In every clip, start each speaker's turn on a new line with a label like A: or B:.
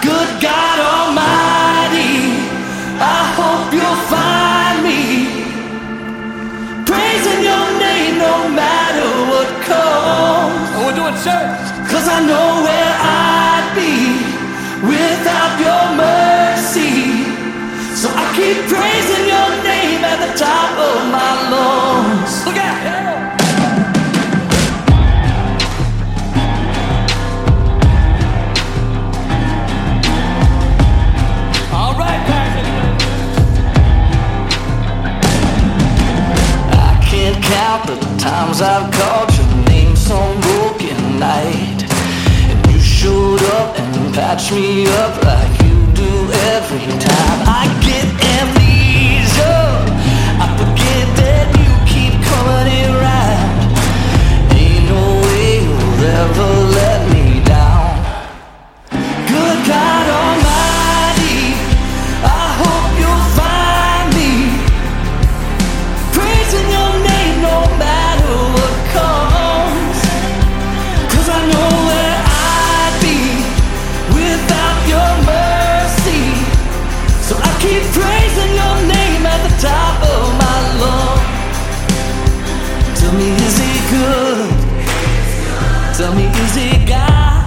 A: Good God Almighty, I hope you'll find me praising your name no matter what comes.
B: And we're doing church.
A: 'Cause I know where I'd be without your mercy. So I keep praising your name at the top of my lungs.
B: Look out! All right, Patrick.
A: I can't count the times I've called your name some broken night, and you showed up and patched me up like you do every time. I get amnesia, I forget that you keep coming around. Ain't no way you'll ever let me down. Good God Almighty, I hope you'll find me praising your name no matter what comes. 'Cause I know where I'd be without your mercy. So I keep praising your name at the top of my lungs. Tell me, is he good? Tell me, is he God?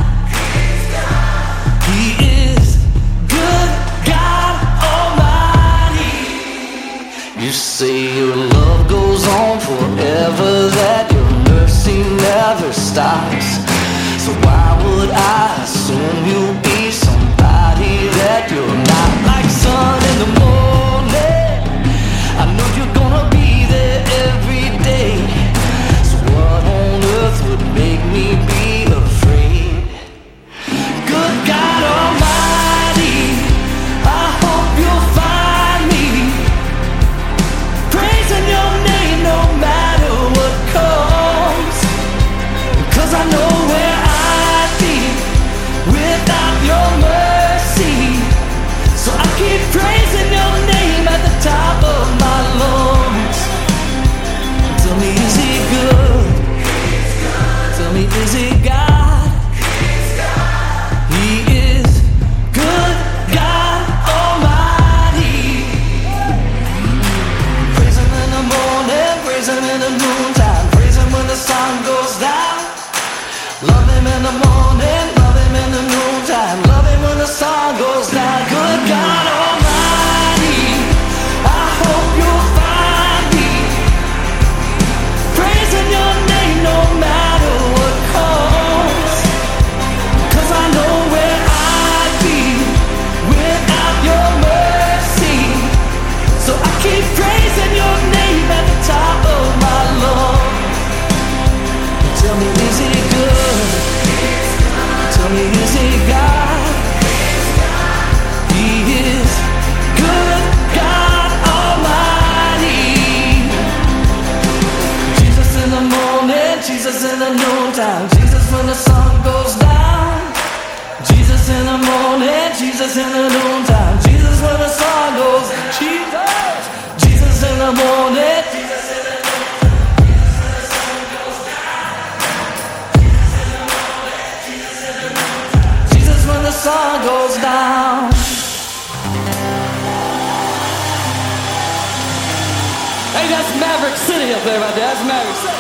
A: He is good God Almighty. You say your love goes on forever, that your mercy never stops. So why would I assume you'll be somebody that you're not? Like sun in the morning, I know you're gonna be there every day. So what on earth would make me be afraid? Good God Almighty, I hope you'll find me praising your name no matter what comes. 'Cause I know where I'd be without your mercy. So I keep praising your name at the top of my lungs. Tell me, is he good? Tell me, is he God? He is good God Almighty. Praise him in the morning, praise him in the noontime, praise him when the sun goes down. Love him in the morning, love him in the noontime, love him when the sun goes down. Good God Almighty, I hope you'll find me praising your name no matter what comes. 'Cause I know where I'd be without your mercy. So I keep praising your name at the top of my lungs. Tell me, is he good? Tell me, is he God? He is good God Almighty. Jesus in the morning, Jesus in the noontime, Jesus when the sun goes down. Jesus in the morning, Jesus in the noontime, Jesus when the sun goes down. Jesus, Jesus in the morning, Jesus in the when the sun goes down.
B: Hey, that's Maverick City up there right there. That's Maverick City.